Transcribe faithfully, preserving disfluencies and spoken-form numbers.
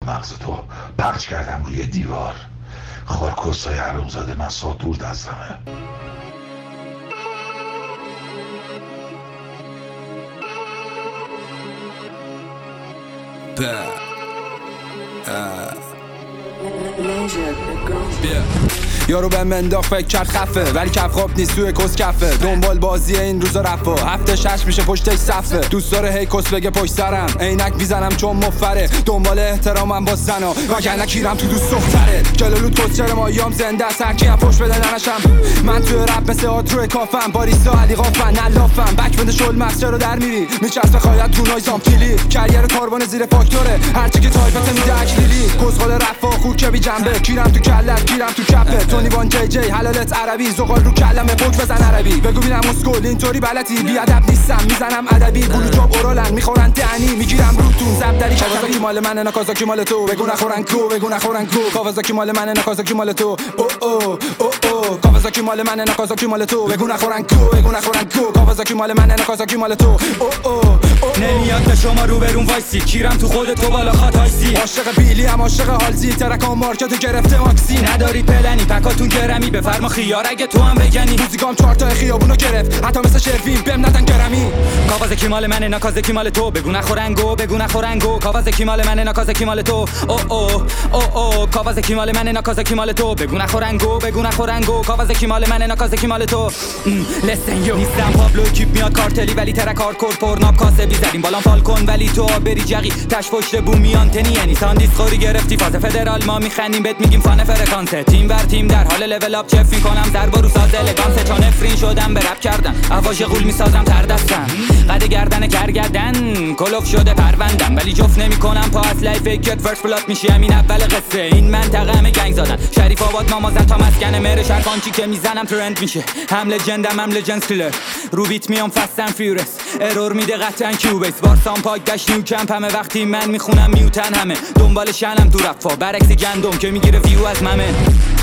مغز تو پخش کردم روی دیوار. خارکستای حرومزاده من سا دور دستمه. یارو به منداخ فکر کرد خفه، ولی کف خواب نیست توی کس کفه. دنبال بازی این روزا رفا، هفته شش میشه پشتش صفه. دوست داره هی کس بگه پشت سرم، عینک میزنم چون مفره. دنبال احترامم با زنا، وگرنه کیرم تو دوست دختره. جلالود کسچر مایام زنده است، هرکی هم پشت بده ننشم. من توی رپ مثل آترو کافم، باریستا علی قافن نلافم. بک بنده شل مغز رو در میری، میچسبه خواهد تو نایزام کلی. کریر کاربان زیر فاکتوره، هرچی که تایپت میده اکلیلی. کسخال رفا خوک که بی جنبه، کیرم تو کلت کیرم تو کپه. تونی وان جی جی حلالت عربی، زغال رو کلمه پوک بزن عربی. بگو بینم اسکول اینطوری بلدی، بی ادب نیستم میزنم ادبی. بلو جاب اورالن میخورن دهنی، میگیرم روتون زبدری. کاوازاکی مال منه ناکازاکی مال تو، بگو نخورن کو بگو نخورن کو. کاوازاکی مال منه ناکازاکی مال تو، او او او او. کاوازاکی مال منه ناکازاکی مال تو، بگو نخورن کو بگو نخورن کو. کاوازاکی مال منه ناکازاکی مال تو، او او او. نمیاد به شما رو برون وایسی، کیرم تو خودت تو بالا خطایسی. عاشق بیلی هم عاشق هالزی، ترکام مارکتو گرفته ماکسی. نداری پلنی پکاتون گرمی، بفرما خیار اگه تو هم بگنی. موزیکام چهار تا خیابونو گرفت، حتی مثل شروین بهم ندن گرمی. کاوازاکی مال منه ناکازاکی مال تو، بگو نخورنگو بگو نخورنگو. کاوازاکی مال منه ناکازاکی مال تو، او او او او. کاوازاکی مال منه ناکازاکی مال تو، بگو نخورنگو بگو نخورنگو. کاوازاکی مال منه ناکازاکی مال تو. لسن یو نیستم پابلو کیپ میاد کارتلی، ولی ترک هاردکور پرناب کاسه بیزدیم. بالام فالکون ولی تو بری جقی، تش پشت بومی آنتنی. یعنی ساندیس خوری گرفتی فاز فدرال، ما میخندیم بهت میگیم فان فرکانسه. تیم بر تیم در حال لول اپ چف میکنم، ضربا رو ساز الگانسه. چون نفرین شدم به رپ کردن، اواژ غول میسازم تر دستم. قد گردن کرگردن کلوف شده پروندم، ولی جفت نمیکنم پا اصلای فیکت. فرست بلاد میشی همین اول قصه. این منطقه همه گنگ زدن، شریف آباد مامازن تا مسکن مهر شرکانچی که میزنم ترند میشه. هم لجندم هم لجند کلر، رو بیت میام فستن فیورس. ارور میده قطعا کیوبیس، بارسان پاک داش نیو کمپ. همه وقتی من میخونم میوتن، همه دنبال شنم تو رفا. برعکس گندم که میگیره ویو از ممه.